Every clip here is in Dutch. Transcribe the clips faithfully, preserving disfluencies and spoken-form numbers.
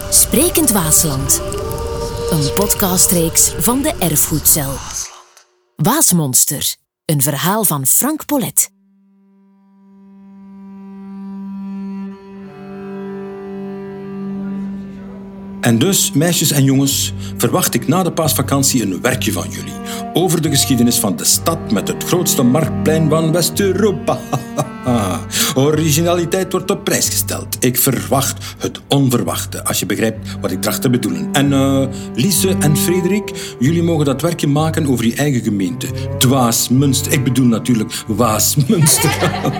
Sprekend Waasland. Een podcastreeks van de Erfgoedcel. Waasmonster. Een verhaal van Frank Polet. En dus, meisjes en jongens, verwacht ik na de paasvakantie een werkje van jullie over de geschiedenis van de stad met het grootste marktplein van West-Europa. Originaliteit wordt op prijs gesteld. Ik verwacht het onverwachte, als je begrijpt wat ik tracht te bedoelen. En uh, Lise en Frederik, jullie mogen dat werkje maken over je eigen gemeente. Dwaasmunster. Ik bedoel natuurlijk Waasmunster.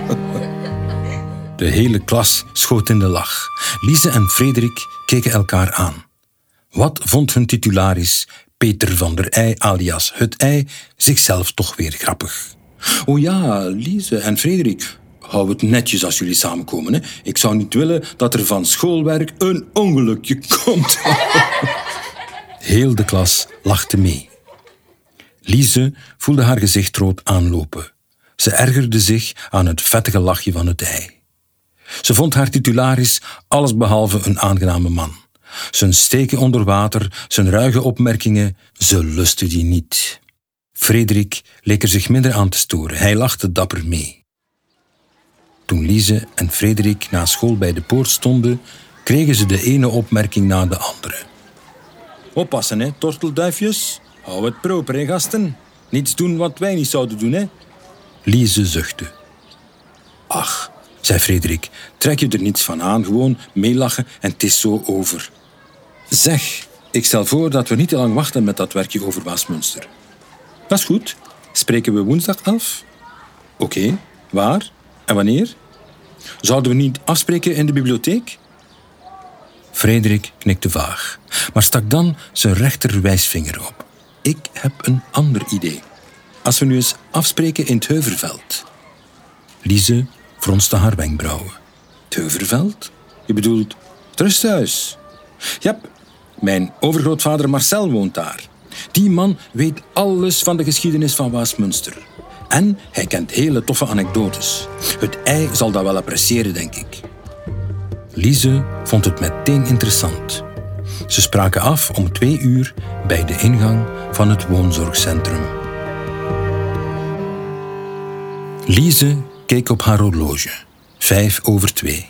De hele klas schoot in de lach. Lise en Frederik keken elkaar aan. Wat vond hun titularis, Peter van der Ey alias Het Ei, zichzelf toch weer grappig? O ja, Lise en Frederik, hou het netjes als jullie samenkomen. Hè? Ik zou niet willen dat er van schoolwerk een ongelukje komt. Heel de klas lachte mee. Lise voelde haar gezicht rood aanlopen. Ze ergerde zich aan het vettige lachje van Het Ei. Ze vond haar titularis allesbehalve een aangename man. Zijn steken onder water, zijn ruige opmerkingen, ze lustte die niet. Frederik leek er zich minder aan te storen. Hij lachte dapper mee. Toen Lise en Frederik na school bij de poort stonden, kregen ze de ene opmerking na de andere. Oppassen, hè, tortelduifjes. Hou het proper, hè, gasten. Niets doen wat wij niet zouden doen, hè. Lise zuchtte. Ach, zei Frederik, trek je er niets van aan, gewoon meelachen en het is zo over. Zeg, ik stel voor dat we niet te lang wachten met dat werkje over Waasmunster. Dat is goed. Spreken we woensdag af? Oké, okay. Waar en wanneer? Zouden we niet afspreken in de bibliotheek? Frederik knikte vaag, maar stak dan zijn rechterwijsvinger op. Ik heb een ander idee. Als we nu eens afspreken in het Heuverveld. Lise fronste haar wenkbrauwen. Het Heuverveld? Je bedoelt het rusthuis? Ja, mijn overgrootvader Marcel woont daar. Die man weet alles van de geschiedenis van Waasmunster. En hij kent hele toffe anekdotes. Het Ei zal dat wel appreciëren, denk ik. Lise vond het meteen interessant. Ze spraken af om twee uur bij de ingang van het woonzorgcentrum. Lise keek op haar horloge. Vijf over twee.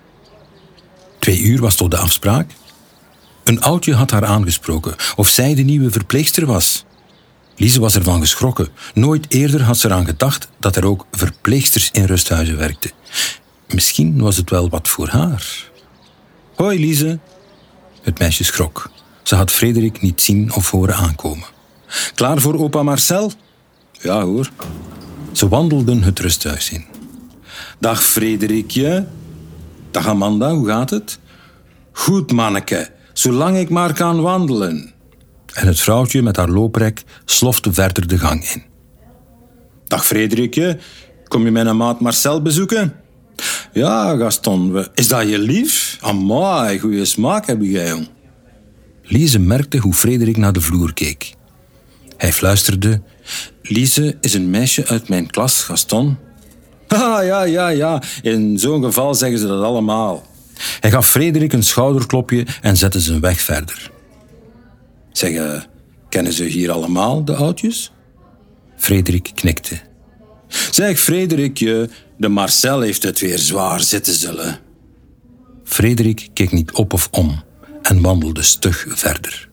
Twee uur was toch de afspraak? Een oudje had haar aangesproken of zij de nieuwe verpleegster was. Lise was ervan geschrokken. Nooit eerder had ze eraan gedacht dat er ook verpleegsters in rusthuizen werkten. Misschien was het wel wat voor haar. Hoi, Lise. Het meisje schrok. Ze had Frederik niet zien of horen aankomen. Klaar voor opa Marcel? Ja, hoor. Ze wandelden het rusthuis in. Dag, Frederikje. Dag, Amanda, hoe gaat het? Goed, manneke. Zolang ik maar kan wandelen. En het vrouwtje met haar looprek slofte verder de gang in. Dag, Frederikje. Kom je mijn maat Marcel bezoeken? Ja, Gaston. Is dat je lief? Amai, goeie smaak heb jij, jong. Lise merkte hoe Frederik naar de vloer keek. Hij fluisterde. Lise is een meisje uit mijn klas, Gaston. Ah, ja, ja, ja. In zo'n geval zeggen ze dat allemaal. Hij gaf Frederik een schouderklopje en zette zijn weg verder. Zeg, uh, kennen ze hier allemaal, de oudjes? Frederik knikte. Zeg, Frederikje, de Marcel heeft het weer zwaar zitten zullen. Frederik keek niet op of om en wandelde stug verder.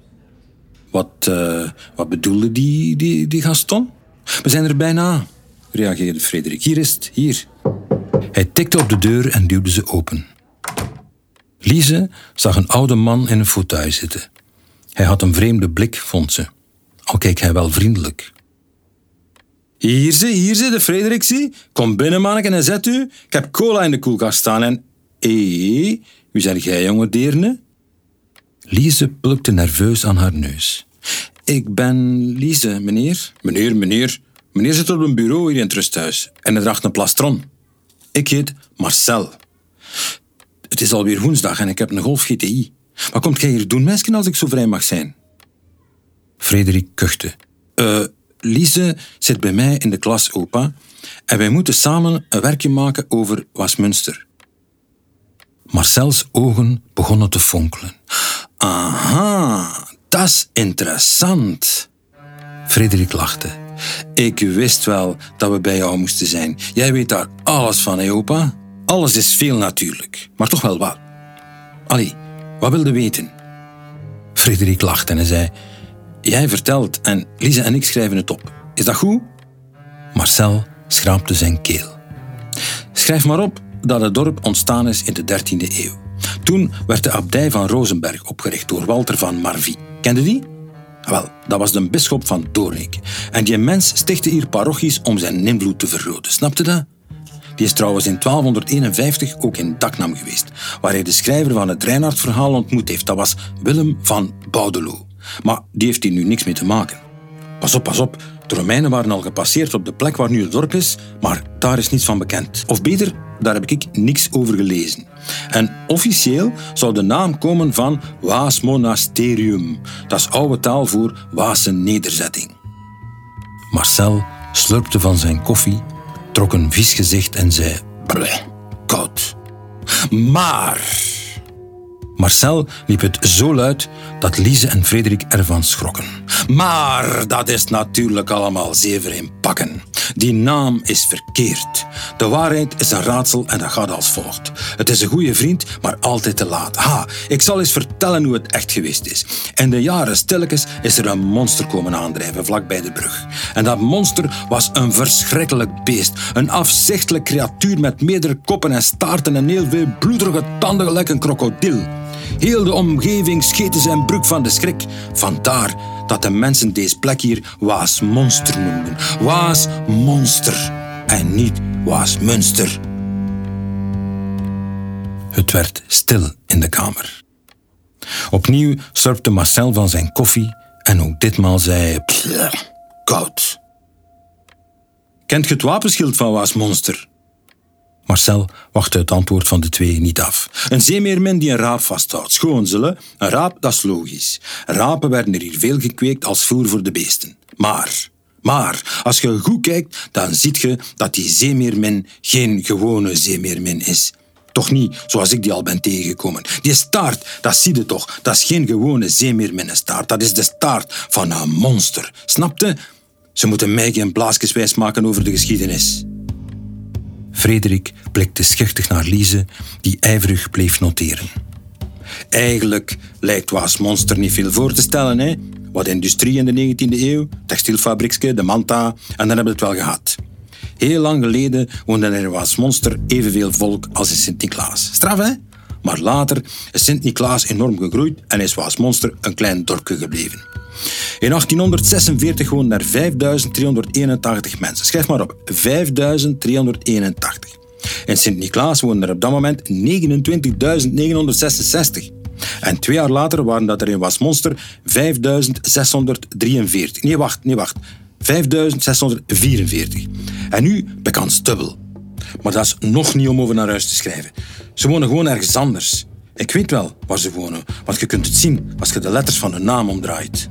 Wat, uh, wat bedoelde die, die, die Gaston? We zijn er bijna, reageerde Frederik. Hier is het, hier. Hij tikte op de deur en duwde ze open. Lise zag een oude man in een fauteuil zitten. Hij had een vreemde blik, vond ze. Al keek hij wel vriendelijk. Hier ze, hier ze, de Frederik, zie. Kom binnen, manneke, en zet u. Ik heb cola in de koelkast staan en... Hé, wie zeg jij, jonge deerne? Lise plukte nerveus aan haar neus. Ik ben Lise, meneer. Meneer, meneer. Meneer zit op een bureau hier in het rusthuis. En hij draagt een plastron. Ik heet Marcel. Het is alweer woensdag en ik heb een Golf G T I. Wat komt jij hier doen, meisje, als ik zo vrij mag zijn? Frederik kuchte. Eh, uh, Lise zit bij mij in de klas, opa. En wij moeten samen een werkje maken over Waasmunster. Marcel's ogen begonnen te fonkelen. Aha, dat is interessant. Frederik lachte. Ik wist wel dat we bij jou moesten zijn. Jij weet daar alles van, hè, opa? Alles is veel natuurlijk, maar toch wel wat. Allee, wat wilde weten? Frederik lachte en zei... Jij vertelt en Lise en ik schrijven het op. Is dat goed? Marcel schraapte zijn keel. Schrijf maar op dat het dorp ontstaan is in de dertiende eeuw. Toen werd de abdij van Rozenberg opgericht door Walter van Marvie. Kende die? Wel, dat was de bisschop van Doornik. En die mens stichtte hier parochies om zijn invloed te vergroten. Snapte dat? Die is trouwens in twaalfhonderdeenenvijftig ook in Daknam geweest, waar hij de schrijver van het Reinhardverhaal ontmoet heeft. Dat was Willem van Boudelo. Maar die heeft hier nu niks mee te maken. Pas op, pas op. De Romeinen waren al gepasseerd op de plek waar nu het dorp is, maar daar is niets van bekend. Of beter, daar heb ik niks over gelezen. En officieel zou de naam komen van Waas Monasterium. Dat is oude taal voor Waase nederzetting. Marcel slurpte van zijn koffie, trok een vies gezicht en zei... Bleh, koud. Maar... Marcel liep het zo luid dat Lise en Frederik ervan schrokken. Maar dat is natuurlijk allemaal zever in pakken. Die naam is verkeerd. De waarheid is een raadsel en dat gaat als volgt. Het is een goede vriend, maar altijd te laat. Ha, ik zal eens vertellen hoe het echt geweest is. In de jaren stilletjes is er een monster komen aandrijven vlak bij de brug. En dat monster was een verschrikkelijk beest. Een afzichtelijk creatuur met meerdere koppen en staarten en heel veel bloederige tanden gelijk een krokodil. Heel de omgeving scheten zijn broek van de schrik. Vandaar dat de mensen deze plek hier Waasmonster noemden. Waasmonster en niet Waasmunster. Het werd stil in de kamer. Opnieuw slurpte Marcel van zijn koffie en ook ditmaal zei hij... Pff, koud. Kent je het wapenschild van Waasmonster? Marcel wachtte het antwoord van de twee niet af. Een zeemeermin die een raap vasthoudt. Schoon zullen. Een raap, dat is logisch. Rapen werden er hier veel gekweekt als voer voor de beesten. Maar, maar, als je goed kijkt, dan ziet je dat die zeemeermin geen gewone zeemeermin is. Toch niet zoals ik die al ben tegengekomen. Die staart, dat zie je toch. Dat is geen gewone zeemeerminnenstaart. Dat is de staart van een monster. Snapte? Ze moeten mij geen blaasjes wijs maken over de geschiedenis. Frederik blikte schichtig naar Lise, die ijverig bleef noteren. Eigenlijk lijkt Waasmonster niet veel voor te stellen, hè? Wat industrie in de negentiende eeuw, textielfabriekske, de Manta, en dan hebben we het wel gehad. Heel lang geleden woonde er in Waasmonster evenveel volk als in Sint-Niklaas. Straf, hè? Maar later is Sint-Niklaas enorm gegroeid en is Waasmonster een klein dorpje gebleven. In achttienhonderdzesenveertig woonden er vijfduizend driehonderdeenentachtig mensen. Schrijf maar op, vijfduizend driehonderdeenentachtig. In Sint-Niklaas woonden er op dat moment negenentwintigduizend negenhonderdzesenzestig. En twee jaar later waren dat er in Waasmonster vijfduizend zeshonderddrieënveertig. Nee, wacht, nee, wacht. vijfduizend zeshonderdvierenveertig. En nu bekans dubbel. Maar dat is nog niet om over naar huis te schrijven. Ze wonen gewoon ergens anders. Ik weet wel waar ze wonen, want je kunt het zien als je de letters van hun naam omdraait.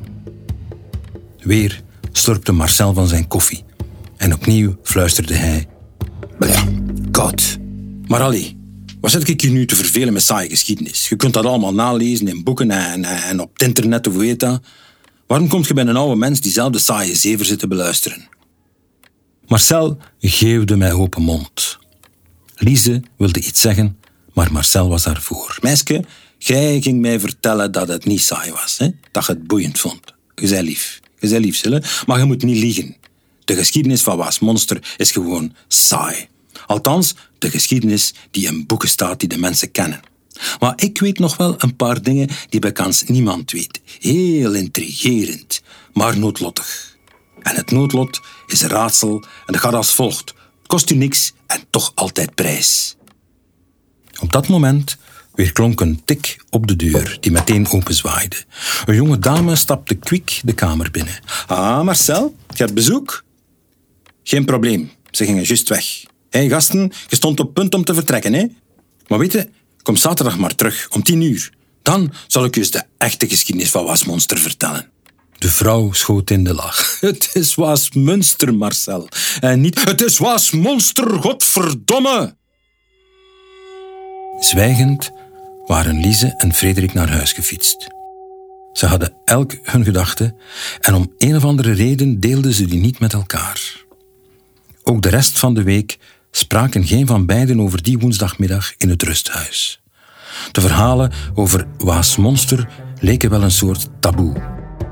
Weer slurpte Marcel van zijn koffie. En opnieuw fluisterde hij... Ja, koud. Maar allee, wat zit ik hier nu te vervelen met saaie geschiedenis? Je kunt dat allemaal nalezen in boeken en, en op het internet, of hoe heet dat? Waarom kom je bij een oude mens diezelfde saaie zever zit te beluisteren? Marcel geeuwde met open mond. Lise wilde iets zeggen, maar Marcel was daarvoor. Meisje, jij ging mij vertellen dat het niet saai was, hè? Dat je het boeiend vond. Je zei lief. Je zei lief, Sille, maar je moet niet liegen. De geschiedenis van Waasmonster is gewoon saai. Althans, de geschiedenis die in boeken staat die de mensen kennen. Maar ik weet nog wel een paar dingen die bij kans niemand weet. Heel intrigerend, maar noodlottig. En het noodlot is een raadsel en dat gaat als volgt. Het kost u niks en toch altijd prijs. Op dat moment weer klonk een tik op de deur die meteen openzwaaide. Een jonge dame stapte kwik de kamer binnen. Ah, Marcel, je hebt bezoek? Geen probleem, ze gingen juist weg. Hé, hey, gasten, je stond op punt om te vertrekken, hè? Maar weet je, kom zaterdag maar terug, om tien uur. Dan zal ik je eens de echte geschiedenis van Waasmonster vertellen. De vrouw schoot in de lach. Het is Waasmunster, Marcel. En niet, het is Waasmonster, godverdomme! Zwijgend waren Lise en Frederik naar huis gefietst. Ze hadden elk hun gedachten en om een of andere reden deelden ze die niet met elkaar. Ook de rest van de week spraken geen van beiden over die woensdagmiddag in het rusthuis. De verhalen over Waasmonster leken wel een soort taboe.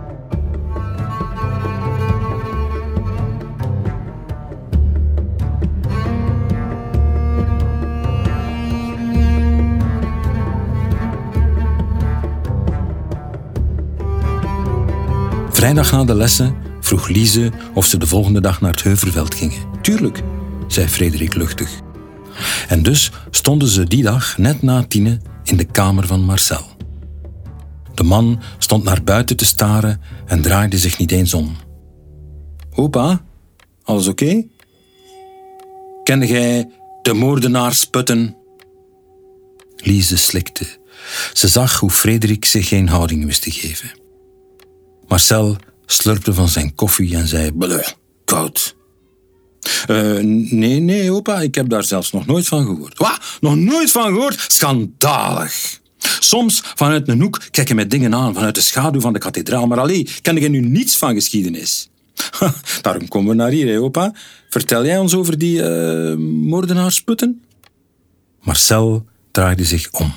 Vrijdag na de lessen vroeg Lise of ze de volgende dag naar het Heuvelveld gingen. Tuurlijk, zei Frederik luchtig. En dus stonden ze die dag net na tienen in de kamer van Marcel. De man stond naar buiten te staren en draaide zich niet eens om. Opa, alles oké? Okay? Kende jij de moordenaarsputten? Lise slikte. Ze zag hoe Frederik zich geen houding wist te geven. Marcel slurpte van zijn koffie en zei: Bleh, koud. Uh, nee, nee, opa, ik heb daar zelfs nog nooit van gehoord. Wat? Nog nooit van gehoord? Schandalig. Soms vanuit een hoek kijk je met dingen aan, vanuit de schaduw van de kathedraal. Maar allee, ken je nu niets van geschiedenis? Daarom komen we naar hier, hè, opa. Vertel jij ons over die uh, moordenaarsputten? Marcel draaide zich om.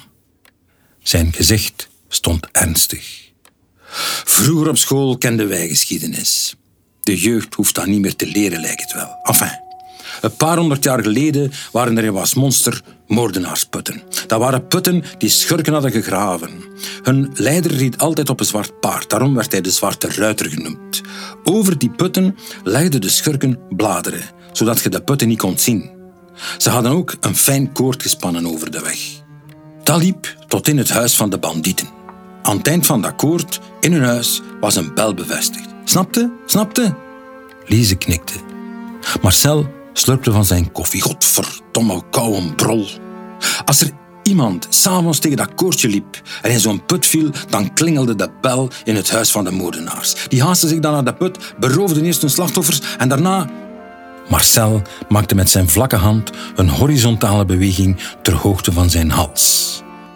Zijn gezicht stond ernstig. Vroeger op school kenden wij geschiedenis. De jeugd hoeft dat niet meer te leren, lijkt het wel. Enfin, een paar honderd jaar geleden waren er in Waasmonster moordenaarsputten. Dat waren putten die schurken hadden gegraven. Hun leider reed altijd op een zwart paard, daarom werd hij de Zwarte Ruiter genoemd. Over die putten legden de schurken bladeren, zodat je de putten niet kon zien. Ze hadden ook een fijn koord gespannen over de weg. Dat liep tot in het huis van de bandieten. Aan het eind van dat koord, in hun huis, was een bel bevestigd. Snapte? Snapte? Lise knikte. Marcel slurpte van zijn koffie. Godverdomme, koude brol. Als er iemand s'avonds tegen dat koordje liep en in zo'n put viel, dan klingelde de bel in het huis van de moordenaars. Die haasten zich dan naar de put, beroofden eerst hun slachtoffers en daarna... Marcel maakte met zijn vlakke hand een horizontale beweging ter hoogte van zijn hals.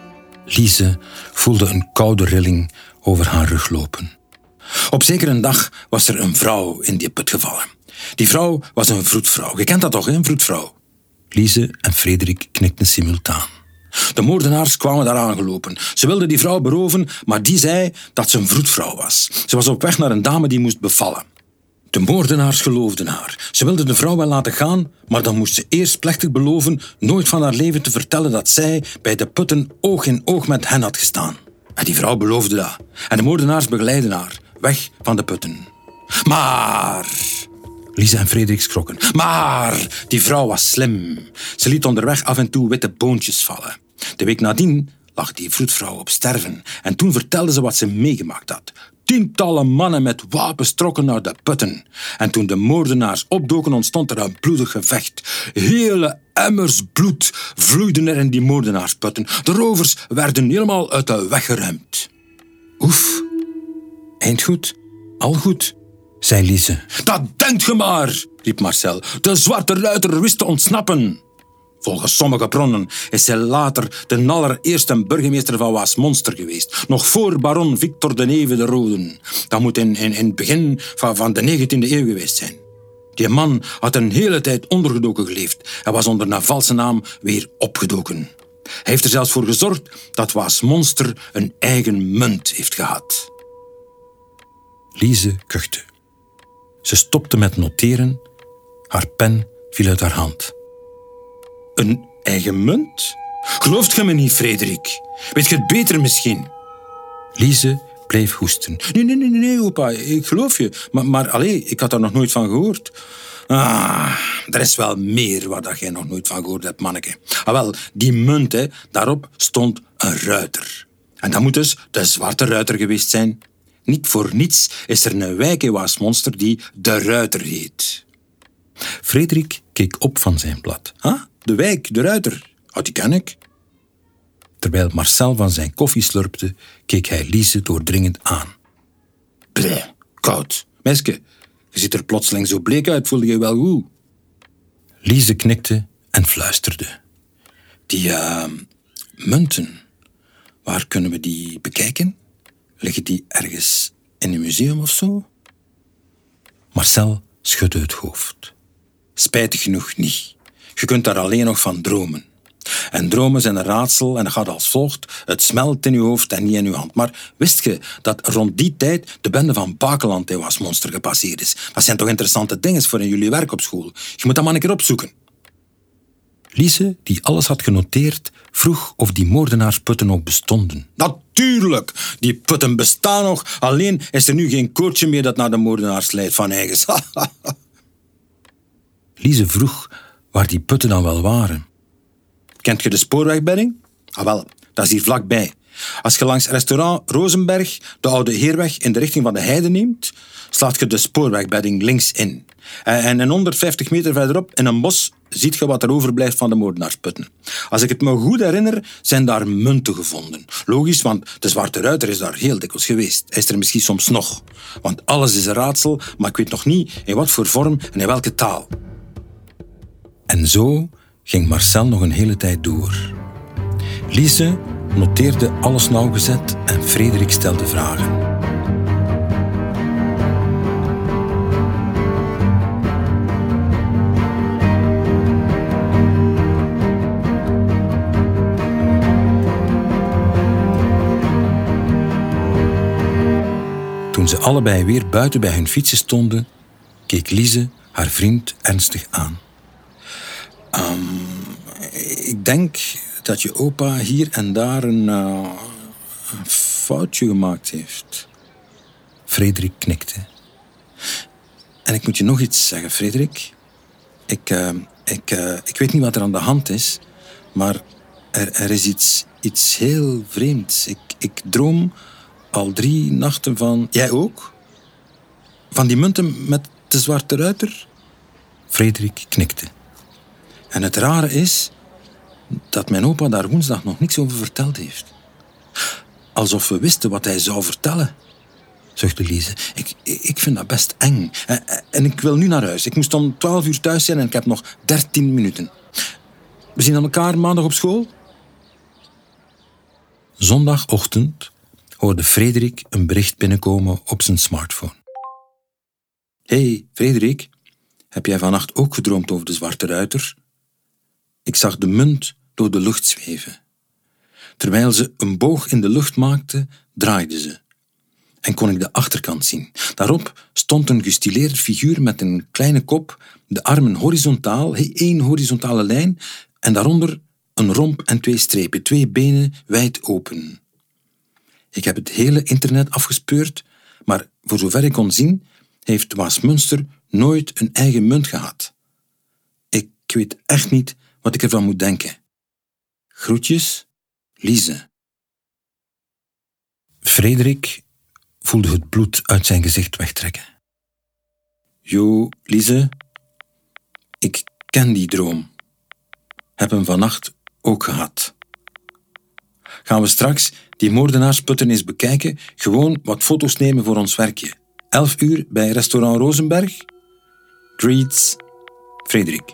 Lise voelde een koude rilling over haar rug lopen. Op zekere dag was er een vrouw in die put gevallen. Die vrouw was een vroedvrouw. Je kent dat toch, hè, een vroedvrouw? Lise en Frederik knikten simultaan. De moordenaars kwamen daar aangelopen. Ze wilden die vrouw beroven, maar die zei dat ze een vroedvrouw was. Ze was op weg naar een dame die moest bevallen. De moordenaars geloofden haar. Ze wilden de vrouw wel laten gaan, maar dan moest ze eerst plechtig beloven nooit van haar leven te vertellen dat zij bij de putten oog in oog met hen had gestaan. En die vrouw beloofde dat. En de moordenaars begeleidden haar, weg van de putten. Maar... Lise en Frederik schrokken. Maar die vrouw was slim. Ze liet onderweg af en toe witte boontjes vallen. De week nadien lag die vroedvrouw op sterven. En toen vertelde ze wat ze meegemaakt had. Tientallen mannen met wapens trokken naar de putten. En toen de moordenaars opdoken, ontstond er een bloedig gevecht. Hele emmers bloed vloeiden er in die moordenaarsputten. De rovers werden helemaal uit de weg geruimd. Oef, eind goed, al goed, zei Lise. Dat denkt ge maar, riep Marcel. De Zwarte Ruiter wist te ontsnappen. Volgens sommige bronnen is hij later de allereerste burgemeester van Waasmonster geweest. Nog voor baron Victor de Neve de Roden. Dat moet in, in, in het begin van, van de negentiende eeuw geweest zijn. Die man had een hele tijd ondergedoken geleefd en was onder een valse naam weer opgedoken. Hij heeft er zelfs voor gezorgd dat Waasmonster een eigen munt heeft gehad. Lise kuchte. Ze stopte met noteren. Haar pen viel uit haar hand. Een eigen munt? Gelooft je me niet, Frederik? Weet je het beter misschien? Lise bleef hoesten. Nee, nee, nee, nee, opa, ik geloof je. Maar, maar allee, ik had daar nog nooit van gehoord. Ah, er is wel meer waar dat jij nog nooit van gehoord hebt, manneke. Ah, wel, die munt, hè, daarop stond een ruiter. En dat moet dus de Zwarte Ruiter geweest zijn. Niet voor niets is er een wijk in Waasmonster die de Ruiter heet. Frederik keek op van zijn blad. Huh? De wijk, de Ruiter. Oh, die ken ik. Terwijl Marcel van zijn koffie slurpte, keek hij Lise doordringend aan. Bleh, koud. Meisje, je ziet er plotseling zo bleek uit, voelde je wel goed? Lise knikte en fluisterde. Die uh, munten, Waar kunnen we die bekijken? Liggen die ergens in een museum of zo? Marcel schudde het hoofd. Spijtig genoeg niet. Je kunt daar alleen nog van dromen. En dromen zijn een raadsel en dat gaat als volgt. Het smelt in je hoofd en niet in je hand. Maar wist je dat rond die tijd de bende van Bakeland in Waasmonster gepasseerd is? Dat zijn toch interessante dingen voor in jullie werk op school? Je moet dat maar een keer opzoeken. Lise, die alles had genoteerd, vroeg of die moordenaarsputten nog bestonden. Natuurlijk, die putten bestaan nog. Alleen is er nu geen koortje meer dat naar de moordenaars leidt van eigens. Lise vroeg waar die putten dan wel waren. Kent je de spoorwegbedding? Ah wel, dat is hier vlakbij. Als je langs restaurant Rozenberg de Oude Heerweg in de richting van de Heide neemt, slaat je de spoorwegbedding links in. En honderdvijftig meter verderop, in een bos, ziet je wat er overblijft van de moordenaarsputten. Als ik het me goed herinner, zijn daar munten gevonden. Logisch, want de Zwarte Ruiter is daar heel dikwijls geweest. Hij is er misschien soms nog. Want alles is een raadsel, maar ik weet nog niet in wat voor vorm en in welke taal. En zo ging Marcel nog een hele tijd door. Lise noteerde alles nauwgezet en Frederik stelde vragen. Toen ze allebei weer buiten bij hun fietsen stonden, keek Lise haar vriend ernstig aan. Um, ik denk dat je opa hier en daar een, uh, een foutje gemaakt heeft. Frederik knikte. En ik moet je nog iets zeggen, Frederik. Ik, uh, ik, uh, ik weet niet wat er aan de hand is, maar er, er is iets, iets heel vreemds. Ik, ik droom al drie nachten van... Jij ook? Van die munten met de Zwarte Ruiter? Frederik knikte. En het rare is dat mijn opa daar woensdag nog niks over verteld heeft. Alsof we wisten wat hij zou vertellen, zuchtte Lise. Ik, ik vind dat best eng. En ik wil nu naar huis. Ik moest om twaalf uur thuis zijn en ik heb nog dertien minuten. We zien elkaar maandag op school. Zondagochtend hoorde Frederik een bericht binnenkomen op zijn smartphone. Hey, Frederik, heb jij vannacht ook gedroomd over de Zwarte Ruiter? Ik zag de munt door de lucht zweven. Terwijl ze een boog in de lucht maakte, draaide ze. En kon ik de achterkant zien. Daarop stond een gestileerd figuur met een kleine kop, de armen horizontaal, één horizontale lijn, en daaronder een romp en twee strepen, twee benen wijd open. Ik heb het hele internet afgespeurd, maar voor zover ik kon zien, heeft Waasmunster nooit een eigen munt gehad. Ik weet echt niet wat ik ervan moet denken. Groetjes, Lise. Frederik voelde het bloed uit zijn gezicht wegtrekken. Jo, Lise, ik ken die droom. Heb hem vannacht ook gehad. Gaan we straks die moordenaarsputten eens bekijken, gewoon wat foto's nemen voor ons werkje. Elf uur bij restaurant Rozenberg. Greets, Frederik.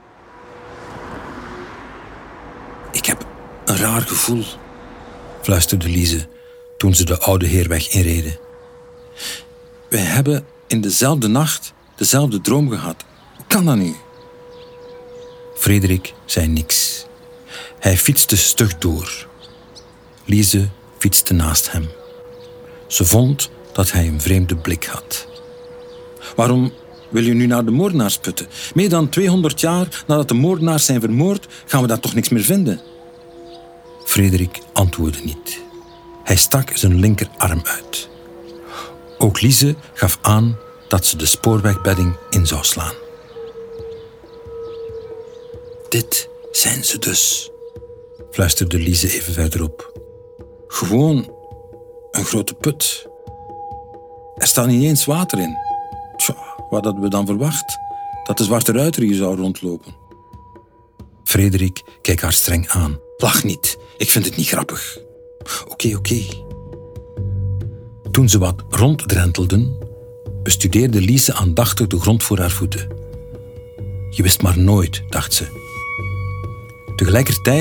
Ik heb een raar gevoel, fluisterde Lise toen ze de Oude Heerweg inreden. Wij hebben in dezelfde nacht dezelfde droom gehad. Hoe kan dat nu? Frederik zei niks. Hij fietste stug door. Lise fietste naast hem. Ze vond dat hij een vreemde blik had. Waarom wil je nu naar de moordenaarsputten? Meer dan tweehonderd jaar nadat de moordenaars zijn vermoord, gaan we daar toch niks meer vinden? Frederik antwoordde niet. Hij stak zijn linkerarm uit. Ook Lise gaf aan dat ze de spoorwegbedding in zou slaan. Dit zijn ze dus, fluisterde Lise even verderop. Gewoon een grote put. Er staat niet eens water in. Tja, wat hadden we dan verwacht? Dat de Zwarte Ruiter hier zou rondlopen. Frederik keek haar streng aan. Lach niet, ik vind het niet grappig. Oké, okay, oké. Okay. Toen ze wat ronddrentelden, bestudeerde Lise aandachtig de grond voor haar voeten. Je wist maar nooit, dacht ze. Tegelijkertijd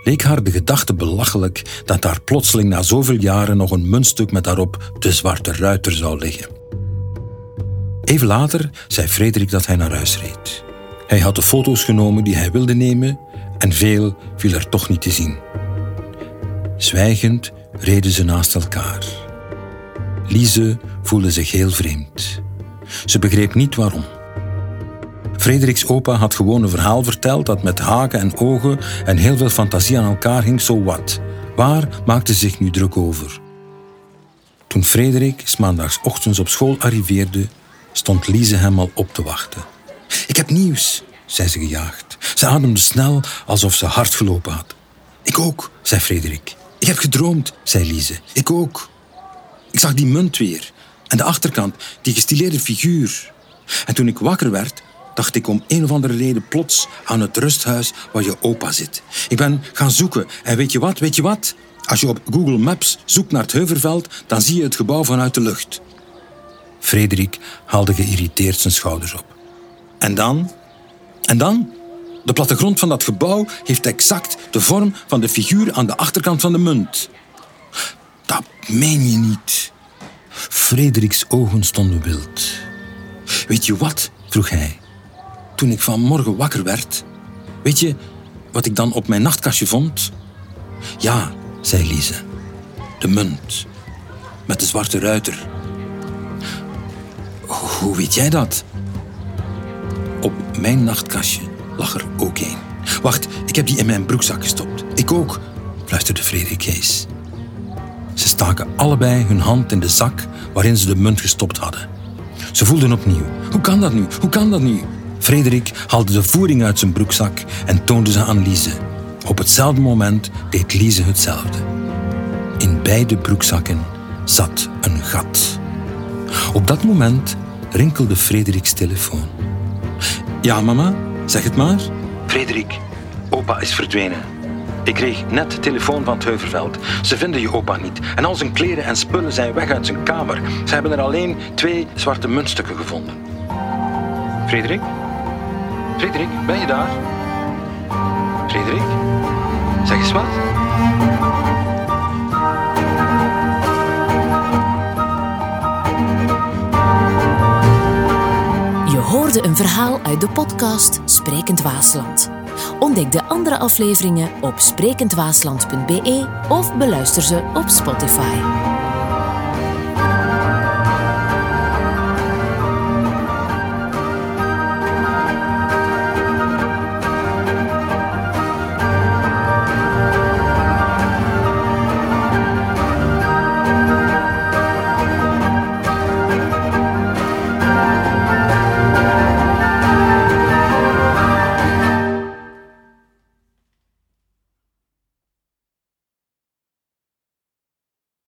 leek haar de gedachte belachelijk dat daar plotseling na zoveel jaren nog een muntstuk met daarop de Zwarte Ruiter zou liggen. Even later zei Frederik dat hij naar huis reed. Hij had de foto's genomen die hij wilde nemen en veel viel er toch niet te zien. Zwijgend reden ze naast elkaar. Lise voelde zich heel vreemd. Ze begreep niet waarom. Frederiks opa had gewoon een verhaal verteld dat met haken en ogen en heel veel fantasie aan elkaar hing, zo wat. Waar maakte ze zich nu druk over? Toen Frederik 's maandagsochtends op school arriveerde, stond Lise hem al op te wachten. Ik heb nieuws, zei ze gejaagd. Ze ademde snel, alsof ze hard gelopen had. Ik ook, zei Frederik. Ik heb gedroomd, zei Lise. Ik ook. Ik zag die munt weer. En de achterkant, die gestileerde figuur. En toen ik wakker werd, dacht ik om een of andere reden plots aan het rusthuis waar je opa zit. Ik ben gaan zoeken. En weet je wat, weet je wat? Als je op Google Maps zoekt naar het Heuvelveld, dan zie je het gebouw vanuit de lucht. Frederik haalde geïrriteerd zijn schouders op. En dan? En dan? De plattegrond van dat gebouw heeft exact de vorm van de figuur aan de achterkant van de munt. Dat meen je niet. Frederiks ogen stonden wild. Weet je wat? Vroeg hij. Toen ik vanmorgen wakker werd, weet je wat ik dan op mijn nachtkastje vond? Ja, zei Lise. De munt. Met de Zwarte Ruiter. Hoe weet jij dat? Op mijn nachtkastje lag er ook een. Wacht, ik heb die in mijn broekzak gestopt. Ik ook, fluisterde Frederik Hees. Ze staken allebei hun hand in de zak waarin ze de munt gestopt hadden. Ze voelden opnieuw. Hoe kan dat nu? Hoe kan dat nu? Frederik haalde de voering uit zijn broekzak en toonde ze aan Lise. Op hetzelfde moment deed Lise hetzelfde. In beide broekzakken zat een gat. Op dat moment rinkelde Frederiks telefoon. Ja, mama, zeg het maar. Frederik, opa is verdwenen. Ik kreeg net telefoon van het Heuvelveld. Ze vinden je opa niet. En al zijn kleren en spullen zijn weg uit zijn kamer. Ze hebben er alleen twee zwarte muntstukken gevonden. Frederik? Frederik, ben je daar? Frederik? Zeg eens wat? Je hoorde een verhaal uit de podcast Sprekend Waasland. Ontdek de andere afleveringen op sprekendwaasland punt be of beluister ze op Spotify.